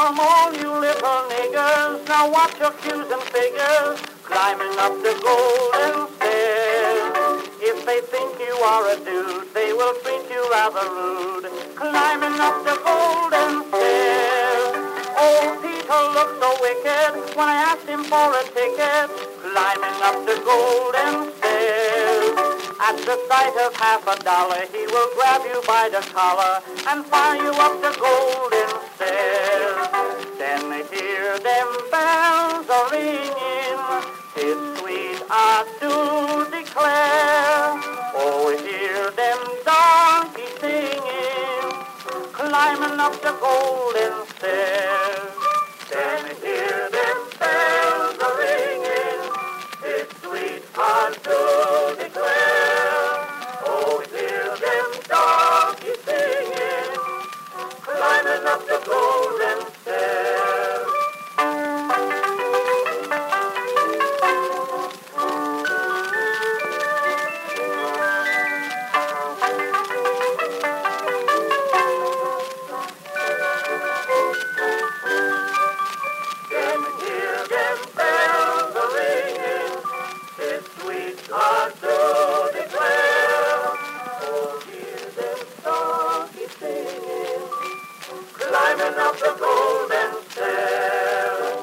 Come on, you little niggers, now watch your cues and figures, climbing up the golden stairs. If they think you are a dude, they will treat you rather rude, climbing up the golden stairs. Old Peter looked so wicked when I asked him for a ticket, climbing up the golden stairs. At the sight of $50, he will grab you by the collar and fire you up the golden stairs. Then hear them bells a-ringing, his sweet art to declare. Oh, hear them donkeys singing, climbing up the golden stairs. Then hear them bells a-ringing, his sweet art to declare. Climbing up the golden stairs. Then hear them bells a-ringing, his sweet heart to declare. Oh, hear them donkeys singing, climbing up the golden stairs.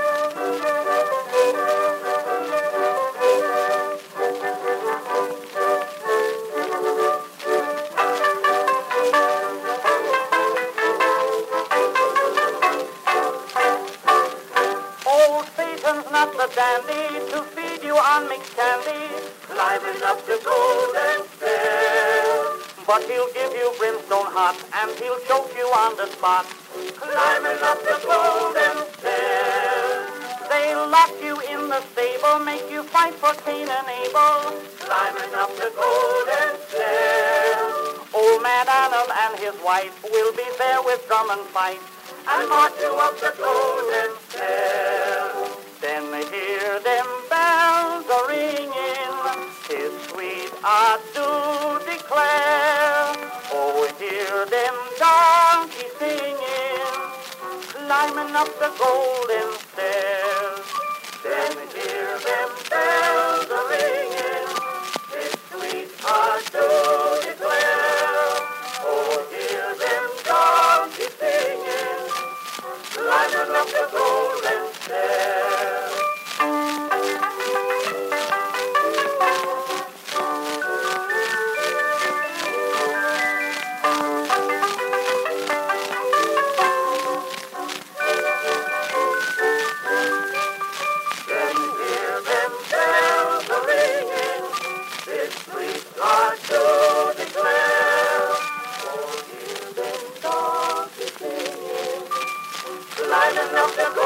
Old Satan's not the dandy to feed you on mixed candy, climbing up the golden stairs. But he'll give you brimstone hot, and he'll choke you on the spot, climbing up the golden stairs. They'll lock you in the stable, make you fight for Cain and Abel, climbing up the golden stairs. Old man Adam and his wife will be there with drum and fife, and march you up the golden stairs. Then hear them bells a-ringing, his sweet art to declare. Oh, hear them donkeys singing, climbing up the golden stairs. Then hear them bells a-ringing, his sweet art to declare. Oh, hear them donkeys singing, climbing up the golden stairs. Climbing up the